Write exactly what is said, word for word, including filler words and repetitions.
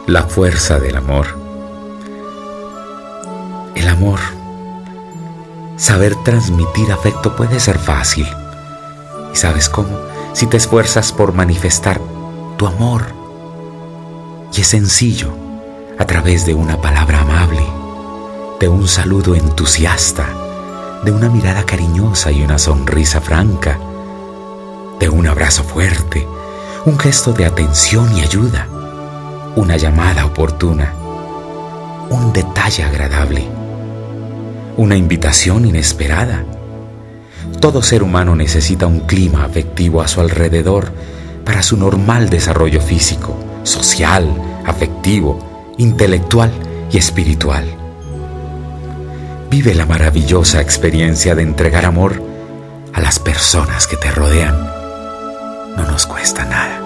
La fuerza del amor. El amor. Saber transmitir afecto puede ser fácil. ¿Y sabes cómo? Si te esfuerzas por manifestar tu amor. Y es sencillo, a través de una palabra amable, de un saludo entusiasta, de una mirada cariñosa y una sonrisa franca, de un abrazo fuerte, un gesto de atención y ayuda, una llamada oportuna, un detalle agradable, una invitación inesperada. Todo ser humano necesita un clima afectivo a su alrededor para su normal desarrollo físico, social, afectivo, intelectual y espiritual. Vive la maravillosa experiencia de entregar amor a las personas que te rodean. No nos cuesta nada.